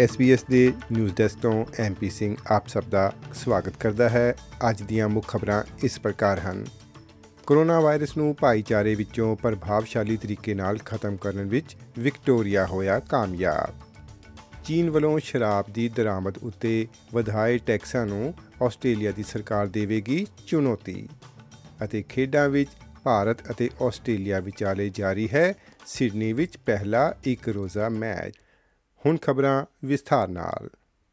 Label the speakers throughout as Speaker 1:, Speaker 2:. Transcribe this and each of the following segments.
Speaker 1: SBS ਦੇ news desk ਤੋਂ MP Singh ਆਪ ਸਭ ਦਾ ਸਵਾਗਤ ਕਰਦਾ ਹੈ। ਅੱਜ ਦੀਆਂ ਮੁੱਖ ਖਬਰਾਂ ਇਸ ਪ੍ਰਕਾਰ ਹਨ। ਕੋਰੋਨਾ ਵਾਇਰਸ ਨੂੰ ਭਾਈਚਾਰੇ ਵਿੱਚੋਂ ਪ੍ਰਭਾਵਸ਼ਾਲੀ ਤਰੀਕੇ ਨਾਲ ਖਤਮ ਕਰਨ ਵਿੱਚ ਵਿਕਟੋਰੀਆ ਹੋਇਆ ਕਾਮਯਾਬ। ਚੀਨ ਵੱਲੋਂ ਸ਼ਰਾਬ ਦੀ ਦਰਾਮਦ ਉੱਤੇ ਵਧਾਏ ਟੈਕਸਾਂ ਨੂੰ ਆਸਟ੍ਰੇਲੀਆ ਦੀ ਸਰਕਾਰ ਦੇਵੇਗੀ ਚੁਣੌਤੀ। ਅਤੇ ਖੇਡਾਂ ਵਿੱਚ ਭਾਰਤ ਅਤੇ ਆਸਟ੍ਰੇਲੀਆ ਵਿਚਾਲੇ ਜਾਰੀ ਹੈ ਸਿਡਨੀ ਵਿੱਚ ਪਹਿਲਾ ਇੱਕ ਰੋਜ਼ਾ ਮੈਚ। ਹੁਣ ਖਬਰਾਂ ਵਿਸਥਾਰ ਨਾਲ।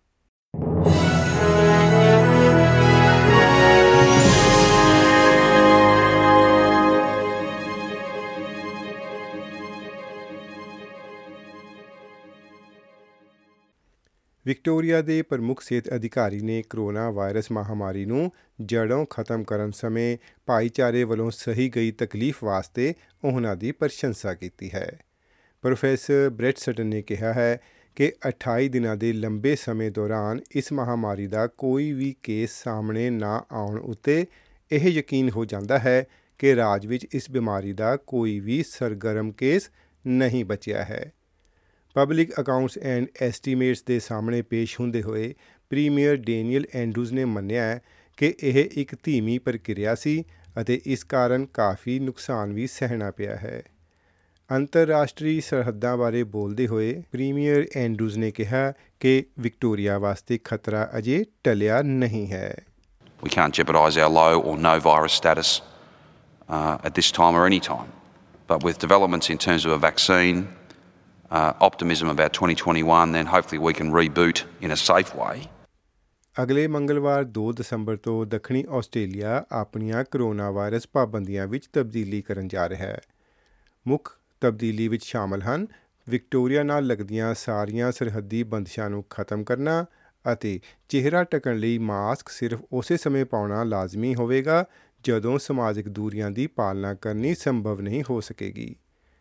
Speaker 1: ਵਿਕਟੋਰੀਆ ਦੇ ਪ੍ਰਮੁੱਖ ਸਿਹਤ ਅਧਿਕਾਰੀ ਨੇ ਕੋਰੋਨਾ ਵਾਇਰਸ ਮਹਾਮਾਰੀ ਨੂੰ ਜੜ੍ਹੋਂ ਖਤਮ ਕਰਨ ਸਮੇਂ ਭਾਈਚਾਰੇ ਵੱਲੋਂ ਸਹੀ ਗਈ ਤਕਲੀਫ ਵਾਸਤੇ ਉਹਨਾਂ ਦੀ ਪ੍ਰਸ਼ੰਸਾ ਕੀਤੀ ਹੈ। ਪ੍ਰੋਫੈਸਰ ਬ੍ਰੈਟ ਸਟਨ ਨੇ ਕਿਹਾ ਹੈ ਕਿ 28 ਦਿਨਾਂ ਦੇ ਲੰਬੇ ਸਮੇਂ ਦੌਰਾਨ ਇਸ ਮਹਾਮਾਰੀ ਦਾ ਕੋਈ ਵੀ ਕੇਸ ਸਾਹਮਣੇ ਨਾ ਆਉਣ ਉੱਤੇ ਇਹ ਯਕੀਨ ਹੋ ਜਾਂਦਾ ਹੈ ਕਿ ਰਾਜ ਵਿੱਚ ਇਸ ਬਿਮਾਰੀ ਦਾ ਕੋਈ ਵੀ ਸਰਗਰਮ ਕੇਸ ਨਹੀਂ ਬਚਿਆ ਹੈ। ਪਬਲਿਕ ਅਕਾਊਂਟਸ ਐਂਡ ਐਸਟੀਮੇਟਸ ਦੇ ਸਾਹਮਣੇ ਪੇਸ਼ ਹੁੰਦੇ ਹੋਏ ਪ੍ਰੀਮੀਅਰ ਡੇਨੀਅਲ ਐਂਡਰੂਜ਼ ਨੇ ਮੰਨਿਆ ਕਿ ਇਹ ਇੱਕ ਧੀਮੀ ਪ੍ਰਕਿਰਿਆ ਸੀ ਅਤੇ ਇਸ ਕਾਰਨ ਕਾਫੀ ਨੁਕਸਾਨ ਵੀ ਸਹਿਣਾ ਪਿਆ ਹੈ। ਅੰਤਰਰਾਸ਼ਟਰੀ ਸਰਹੱਦਾਂ ਬਾਰੇ ਬੋਲਦੇ ਹੋਏ ਪ੍ਰੀਮੀਅਰ ਐਂਡਰੂਜ਼ ਨੇ ਕਿਹਾ ਕਿ ਵਿਕਟੋਰੀਆ ਵਾਸਤੇ ਖਤਰਾ ਅਜੇ ਟਲਿਆ ਨਹੀਂ ਹੈ।
Speaker 2: We can't jeopardise our low or no virus status at this time or any time. But with developments in terms of a vaccine, optimism about 2021, then hopefully we can reboot in a safe way.
Speaker 1: ਅਗਲੇ ਮੰਗਲਵਾਰ 2 ਦਸੰਬਰ ਤੋਂ ਦੱਖਣੀ Australia ਆਪਣੀਆਂ corona virus ਪਾਬੰਦੀਆਂ ਵਿੱਚ ਤਬਦੀਲੀ ਕਰਨ ਜਾ ਰਿਹਾ ਹੈ। ਮੁੱਖ ਤਬਦੀਲੀ ਵਿੱਚ ਸ਼ਾਮਲ ਹਨ ਵਿਕਟੋਰੀਆ ਨਾਲ ਲੱਗਦੀਆਂ ਸਾਰੀਆਂ ਸਰਹੱਦੀ ਬੰਦਸ਼ਾਂ ਨੂੰ ਖਤਮ ਕਰਨਾ ਅਤੇ ਚਿਹਰਾ ਢੱਕਣ ਲਈ ਮਾਸਕ ਸਿਰਫ ਉਸੇ ਸਮੇਂ ਪਾਉਣਾ ਲਾਜ਼ਮੀ ਹੋਵੇਗਾ ਜਦੋਂ ਸਮਾਜਿਕ ਦੂਰੀਆਂ ਦੀ ਪਾਲਣਾ ਕਰਨੀ ਸੰਭਵ ਨਹੀਂ ਹੋ ਸਕੇਗੀ।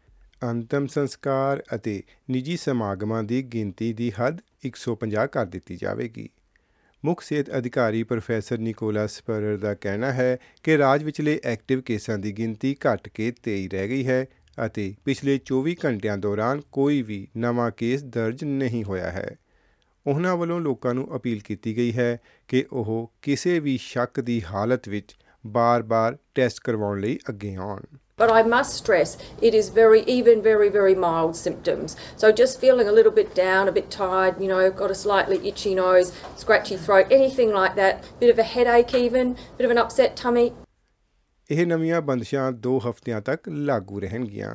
Speaker 1: ਅੰਤਮ ਸੰਸਕਾਰ ਅਤੇ ਨਿੱਜੀ ਸਮਾਗਮਾਂ ਦੀ ਗਿਣਤੀ ਦੀ ਹੱਦ 150 ਕਰ ਦਿੱਤੀ ਜਾਵੇਗੀ। ਮੁੱਖ ਸਿਹਤ ਅਧਿਕਾਰੀ ਪ੍ਰੋਫੈਸਰ ਨਿਕੋਲਸ ਸਪਰਰ ਦਾ ਕਹਿਣਾ ਹੈ ਕਿ ਰਾਜ ਵਿਚਲੇ ਐਕਟਿਵ ਕੇਸਾਂ ਦੀ ਗਿਣਤੀ ਘਟ ਕੇ 23 ਰਹਿ ਗਈ ਹੈ ਅਤੇ ਪਿਛਲੇ 24 ਘੰਟਿਆਂ ਦੌਰਾਨ ਕੋਈ ਵੀ ਨਵਾਂ ਕੇਸ ਦਰਜ ਨਹੀਂ ਹੋਇਆ ਹੈ। ਉਹਨਾਂ ਵੱਲੋਂ ਲੋਕਾਂ ਨੂੰ ਅਪੀਲ ਕੀਤੀ ਗਈ ਹੈ ਕਿ ਉਹ ਕਿਸੇ ਵੀ ਸ਼ੱਕ ਦੀ ਹਾਲਤ ਵਿੱਚ ਬਾਰ-ਬਾਰ ਟੈਸਟ ਕਰਵਾਉਣ ਲਈ ਅੱਗੇ ਆਉਣ।
Speaker 3: But I must stress it is very mild symptoms. So just feeling a little bit down, a bit tired, got a slightly itchy nose, scratchy throat, anything like that, bit of a headache even, bit of an upset tummy.
Speaker 1: ਇਹ ਨਵੀਆਂ ਬੰਦਸ਼ਾਂ 2 ਹਫ਼ਤਿਆਂ ਤੱਕ ਲਾਗੂ ਰਹਿਣਗੀਆਂ।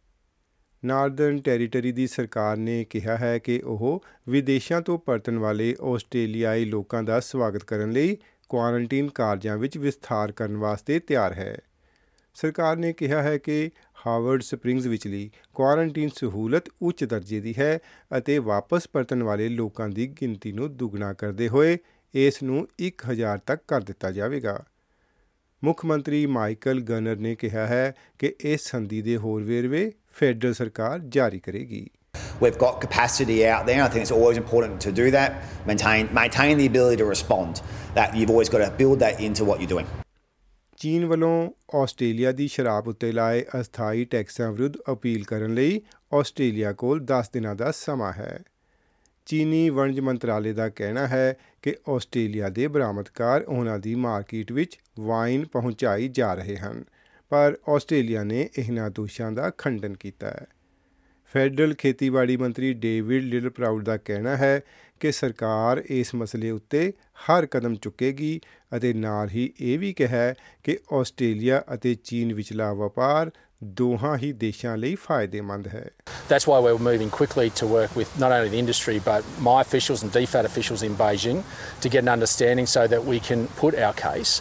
Speaker 1: Northern territory ਦੀ ਸਰਕਾਰ ਨੇ ਕਿਹਾ ਹੈ ਕਿ ਉਹ ਵਿਦੇਸ਼ਾਂ ਤੋਂ ਪਰਤਣ ਵਾਲੇ ਆਸਟ੍ਰੇਲੀਆਈ ਲੋਕਾਂ ਦਾ ਸਵਾਗਤ ਕਰਨ ਲਈ ਕੁਆਰੰਟੀਨ ਕਾਰਜਾਂ ਵਿੱਚ ਵਿਸਥਾਰ ਕਰਨ ਵਾਸਤੇ ਤਿਆਰ ਹੈ। ਸਰਕਾਰ ਨੇ ਕਿਹਾ ਹੈ ਕਿ ਹਾਵਰਡ ਸਪ੍ਰਿੰਗਜ਼ ਵਿਚਲੀ ਕੁਆਰੰਟੀਨ ਸਹੂਲਤ ਉੱਚ ਦਰਜੇ ਦੀ ਹੈ ਅਤੇ ਵਾਪਸ ਪਰਤਣ ਵਾਲੇ ਲੋਕਾਂ ਦੀ ਗਿਣਤੀ ਨੂੰ ਦੁੱਗਣਾ ਕਰਦੇ ਹੋਏ ਇਸ ਨੂੰ 1000 ਤੱਕ ਕਰ ਦਿੱਤਾ ਜਾਵੇਗਾ। ਮੁੱਖ ਮੰਤਰੀ ਮਾਈਕਲ ਗਨਰ ਨੇ ਕਿਹਾ ਹੈ ਕਿ ਇਸ ਸੰਧੀ ਦੇ ਹੋਰ ਵੇਰਵੇ ਫੈਡਰਲ ਸਰਕਾਰ ਜਾਰੀ ਕਰੇਗੀ।
Speaker 4: We've got capacity out there. I think it's always important to do that. Maintain the ability to respond. That you've always got to build that into what you're doing.
Speaker 1: ਚੀਨ ਵੱਲੋਂ ਆਸਟ੍ਰੇਲੀਆ ਦੀ ਸ਼ਰਾਬ ਉੱਤੇ ਲਾਏ ਅਸਥਾਈ ਟੈਕਸਾਂ ਵਿਰੁੱਧ ਅਪੀਲ ਕਰਨ ਲਈ ਆਸਟ੍ਰੇਲੀਆ ਕੋਲ 10 ਦਿਨਾਂ ਦਾ ਸਮਾਂ ਹੈ। ਚੀਨੀ ਵਣਜ ਮੰਤਰਾਲੇ ਦਾ ਕਹਿਣਾ ਹੈ ਕਿ ਆਸਟ੍ਰੇਲੀਆ ਦੇ ਬਰਾਮਦਕਾਰ ਉਹਨਾਂ ਦੀ ਮਾਰਕੀਟ ਵਿੱਚ ਵਾਈਨ ਪਹੁੰਚਾਈ ਜਾ ਰਹੇ ਹਨ, ਪਰ ਆਸਟ੍ਰੇਲੀਆ ਨੇ ਇਹਨਾਂ ਦੋਸ਼ਾਂ ਦਾ ਖੰਡਨ ਕੀਤਾ ਹੈ। ਫੈਡਰਲ ਖੇਤੀਬਾੜੀ ਮੰਤਰੀ ਡੇਵਿਡ ਲਿਟਲਪ੍ਰਾਊਡ ਦਾ ਕਹਿਣਾ ਹੈ ਕਿ ਸਰਕਾਰ ਇਸ ਮਸਲੇ ਉੱਤੇ ਹਰ ਕਦਮ ਚੁੱਕੇਗੀ ਅਤੇ ਨਾਲ ਹੀ ਇਹ ਵੀ ਕਿਹਾ ਕਿ ਆਸਟ੍ਰੇਲੀਆ ਅਤੇ ਚੀਨ ਵਿਚਲਾ ਵਪਾਰ ਦੋਹਾਂ ਹੀ ਦੇਸ਼ਾਂ ਲਈ ਫਾਇਦੇਮੰਦ ਹੈ।
Speaker 5: That's why we're moving quickly to work with not only the industry but my officials and DFAT officials in Beijing to get an understanding so that we can put our case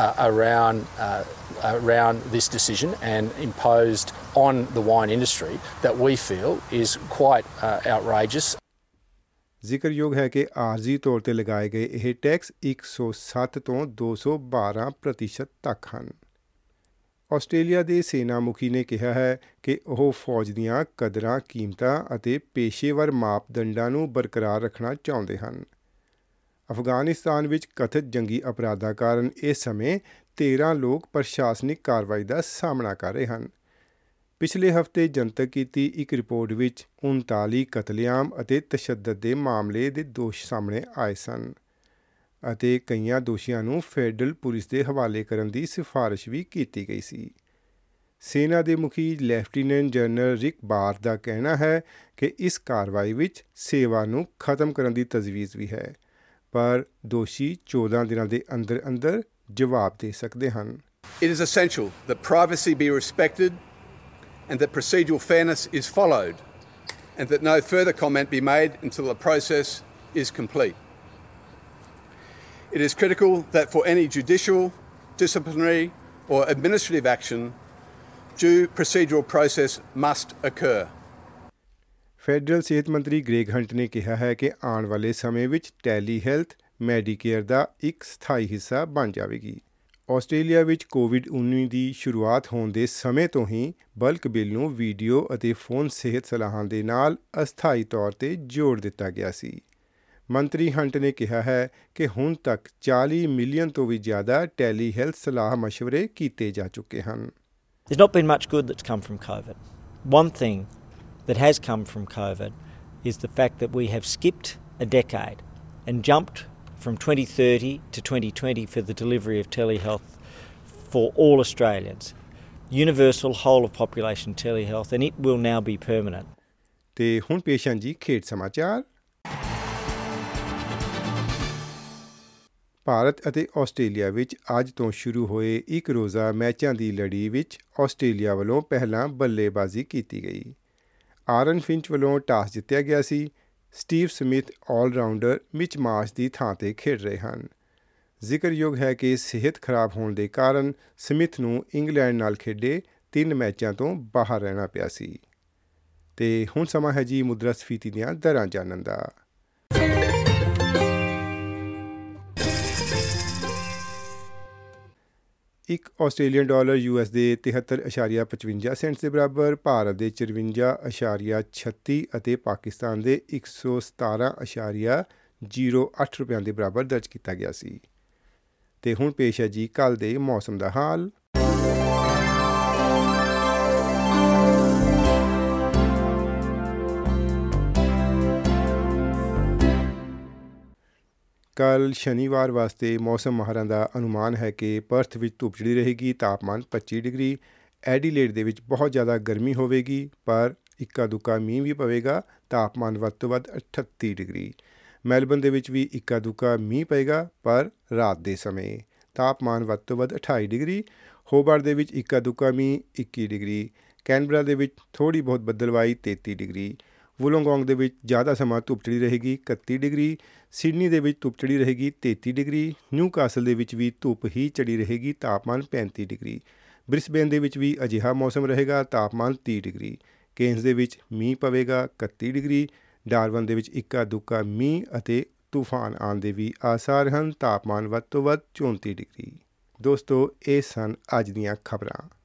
Speaker 5: around this decision and imposed on the wine industry that we feel is quite outrageous.
Speaker 1: ਜ਼ਿਕਰਯੋਗ ਹੈ ਕਿ ਆਰਜ਼ੀ ਤੌਰ 'ਤੇ ਲਗਾਏ ਗਏ ਇਹ tax 107 ਤੋਂ 212% ਤੱਕ ਹਨ। ਆਸਟ੍ਰੇਲੀਆ ਦੇ ਸੈਨਾ ਮੁਖੀ ਨੇ ਕਿਹਾ ਹੈ ਕਿ ਉਹ ਫੌਜ ਦੀਆਂ ਕਦਰਾਂ ਕੀਮਤਾਂ ਅਤੇ ਪੇਸ਼ੇਵਰ ਮਾਪਦੰਡਾਂ ਨੂੰ ਬਰਕਰਾਰ ਰੱਖਣਾ ਚਾਹੁੰਦੇ ਹਨ। ਅਫਗਾਨਿਸਤਾਨ ਵਿੱਚ ਕਥਿਤ ਜੰਗੀ ਅਪਰਾਧਾਂ ਕਾਰਨ ਇਸ ਸਮੇਂ 13 ਲੋਕ ਪ੍ਰਸ਼ਾਸਨਿਕ ਕਾਰਵਾਈ ਦਾ ਸਾਹਮਣਾ ਕਰ ਰਹੇ ਹਨ। ਪਿਛਲੇ ਹਫ਼ਤੇ ਜਨਤਕ ਕੀਤੀ ਇੱਕ ਰਿਪੋਰਟ ਵਿੱਚ 39 ਕਤਲੇਆਮ ਅਤੇ ਤਸ਼ੱਦਦ ਦੇ ਮਾਮਲੇ ਦੇ ਦੋਸ਼ ਸਾਹਮਣੇ ਆਏ ਸਨ ਅਤੇ ਕਈਆਂ ਦੋਸ਼ੀਆਂ ਨੂੰ ਫੈਡਰਲ ਪੁਲਿਸ ਦੇ ਹਵਾਲੇ ਕਰਨ ਦੀ ਸਿਫਾਰਿਸ਼ ਵੀ ਕੀਤੀ ਗਈ ਸੀ। ਸੈਨਾ ਦੇ ਮੁਖੀ ਲੈਫਟੀਨੈਂਟ ਜਨਰਲ ਰਿਕ ਬਾਰ ਦਾ ਕਹਿਣਾ ਹੈ ਕਿ ਇਸ ਕਾਰਵਾਈ ਵਿੱਚ ਸੇਵਾ ਨੂੰ ਖਤਮ ਕਰਨ ਦੀ ਤਜਵੀਜ਼ ਵੀ ਹੈ, ਪਰ ਦੋਸ਼ੀ 14 ਦਿਨਾਂ ਦੇ ਅੰਦਰ ਅੰਦਰ ਜਵਾਬ ਦੇ ਸਕਦੇ ਹਨ।
Speaker 6: It is essential that privacy be respected and that procedural fairness is followed and that no further comment be made until the process is complete. It is critical that for any judicial, disciplinary or administrative action, due procedural process must occur.
Speaker 1: Federal ਸਿਹਤ ਮੰਤਰੀ Greg hunt ਨੇ ਕਿਹਾ ਹੈ ਕਿ ਆਉਣ ਵਾਲੇ ਸਮੇਂ ਵਿੱਚ ਟੈਲੀ ਹੈਲਥ ਮੈਡੀਕੇਅਰ ਦਾ ਇੱਕ ਸਥਾਈ ਹਿੱਸਾ ਬਣ ਜਾਵੇਗੀ। ਆਸਟ੍ਰੇਲੀਆ ਵਿੱਚ ਕੋਵਿਡ-19 ਦੀ ਸ਼ੁਰੂਆਤ ਹੋਣ ਦੇ ਸਮੇਂ ਤੋਂ ਹੀ ਬਲਕ ਬਿੱਲ ਨੂੰ ਵੀਡੀਓ ਅਤੇ ਫੋਨ ਸਿਹਤ ਸਲਾਹਾਂ ਦੇ ਨਾਲ ਅਸਥਾਈ ਤੌਰ 'ਤੇ ਜੋੜ ਦਿੱਤਾ ਗਿਆ ਸੀ। ਮੰਤਰੀ ਹੰਟ ਨੇ ਕਿਹਾ ਹੈ ਕਿ ਹੁਣ ਤੱਕ 40 ਮਿਲੀਅਨ ਤੋਂ ਵੀ ਜ਼ਿਆਦਾ ਟੈਲੀ ਹੈਲਥ ਸਲਾਹ ਮਸ਼ਵਰੇ ਕੀਤੇ ਜਾ ਚੁੱਕੇ ਹਨ।
Speaker 7: There's not been much good that's come from COVID. One thing that has come from COVID is the fact that we have skipped a decade and jumped from 2030 to 2020 for the delivery of telehealth for all Australians. Universal whole of population telehealth, and it will now be permanent.
Speaker 1: ਤੇ ਹੁਣ ਪੇਸ਼ ਹਨ ਜੀ ਖੇਡ ਸਮਾਚਾਰ। ਭਾਰਤ ਅਤੇ Australia ਵਿੱਚ ਅੱਜ ਤੋਂ ਸ਼ੁਰੂ ਹੋਏ ਇੱਕ ਰੋਜ਼ਾ ਮੈਚਾਂ ਦੀ ਲੜੀ ਵਿੱਚ ਆਸਟ੍ਰੇਲੀਆ ਵੱਲੋਂ ਪਹਿਲਾਂ ਬੱਲੇਬਾਜ਼ੀ ਕੀਤੀ ਗਈ। ਆਰਨ ਫਿੰਚ ਵੱਲੋਂ ਟਾਸ ਜਿੱਤਿਆ ਗਿਆ ਸੀ। Steve Smith all rounder Mitch Marsh ਦੀ ਥਾਂ 'ਤੇ ਖੇਡ ਰਹੇ ਹਨ। ਜ਼ਿਕਰਯੋਗ ਹੈ ਕਿ ਸਿਹਤ ਖਰਾਬ ਹੋਣ ਦੇ ਕਾਰਨ ਸਮਿਥ ਨੂੰ ਇੰਗਲੈਂਡ ਨਾਲ ਖੇਡੇ 3 ਮੈਚਾਂ ਤੋਂ ਬਾਹਰ ਰਹਿਣਾ ਪਿਆ ਸੀ। ਤੇ ਹੁਣ ਸਮਾਂ ਹੈ ਜੀ ਮੁਦਰਾਸਫੀਤੀ ਦੀਆਂ ਦਰਾਂ ਜਾਣਨ ਦਾ। ਇੱਕ ਆਸਟ੍ਰੇਲੀਅਨ ਡਾਲਰ US ਦੇ 73.55 ਸੈਂਟਸ ਦੇ ਬਰਾਬਰ, ਭਾਰਤ ਦੇ 54.36 ਅਤੇ ਪਾਕਿਸਤਾਨ ਦੇ 117.08 ਰੁਪਇਆਂ ਦੇ ਬਰਾਬਰ ਦਰਜ ਕੀਤਾ ਗਿਆ ਸੀ। ਤੇ ਹੁਣ ਪੇਸ਼ ਹੈ ਜੀ ਕੱਲ੍ਹ ਦੇ ਮੌਸਮ ਦਾ ਹਾਲ। ਕੱਲ੍ਹ ਸ਼ਨੀਵਾਰ ਵਾਸਤੇ ਮੌਸਮ ਮਾਹਰਾਂ ਦਾ ਅਨੁਮਾਨ ਹੈ ਕਿ ਪਰਥ ਵਿੱਚ ਧੁੱਪ ਚੜ੍ਹੀ ਰਹੇਗੀ, ਤਾਪਮਾਨ 25 ਡਿਗਰੀ। ਐਡੀਲੇਡ ਦੇ ਵਿੱਚ ਬਹੁਤ ਜ਼ਿਆਦਾ ਗਰਮੀ ਹੋਵੇਗੀ, ਪਰ ਇੱਕਾ ਦੁੱਕਾ ਮੀਂਹ ਵੀ ਪਵੇਗਾ, ਤਾਪਮਾਨ ਵੱਧ ਤੋਂ ਵੱਧ 38 ਡਿਗਰੀ। ਮੈਲਬਨ ਦੇ ਵਿੱਚ ਵੀ ਇੱਕਾ ਦੁੱਕਾ ਮੀਂਹ ਪਏਗਾ, ਪਰ ਰਾਤ ਦੇ ਸਮੇਂ ਤਾਪਮਾਨ ਵੱਧ ਤੋਂ ਵੱਧ 28 ਡਿਗਰੀ। ਹੋਬਾਰਟ ਦੇ ਵਿੱਚ ਇੱਕਾ ਦੁੱਕਾ ਮੀਂਹ 21 ਡਿਗਰੀ। ਕੈਨਬਰਾ ਦੇ ਵਿੱਚ ਥੋੜ੍ਹੀ ਬਹੁਤ ਬੱਦਲਵਾਈ 33 ਡਿਗਰੀ। ਵੁਲੋਂਗੋਂਗ ਦੇ ਵਿੱਚ ਜ਼ਿਆਦਾ ਸਮਾਂ ਧੁੱਪ ਚੜ੍ਹੀ ਰਹੇਗੀ 31 ਡਿਗਰੀ। ਸਿਡਨੀ ਦੇ ਵਿੱਚ ਧੁੱਪ ਚੜ੍ਹੀ ਰਹੇਗੀ 33 ਡਿਗਰੀ। ਨਿਊਕਾਸਲ ਦੇ ਵਿੱਚ ਵੀ ਧੁੱਪ ਹੀ ਚੜ੍ਹੀ ਰਹੇਗੀ, ਤਾਪਮਾਨ 35 ਡਿਗਰੀ। ਬ੍ਰਿਸਬੇਨ ਦੇ ਵਿੱਚ ਵੀ ਅਜਿਹਾ ਮੌਸਮ ਰਹੇਗਾ, ਤਾਪਮਾਨ 30 ਡਿਗਰੀ। ਕੇਨਸ ਦੇ ਵਿੱਚ ਮੀਂਹ ਪਵੇਗਾ 31 ਡਿਗਰੀ। ਡਾਰਵਨ ਦੇ ਵਿੱਚ ਇੱਕਾ ਦੁੱਕਾ ਮੀਂਹ ਅਤੇ ਤੂਫਾਨ ਆਉਣ ਦੇ ਵੀ ਆਸਾਰ ਹਨ, ਤਾਪਮਾਨ ਵੱਧ ਤੋਂ ਵੱਧ 34 ਡਿਗਰੀ। ਦੋਸਤੋ, ਇਹ ਸਨ ਅੱਜ ਦੀਆਂ ਖਬਰਾਂ।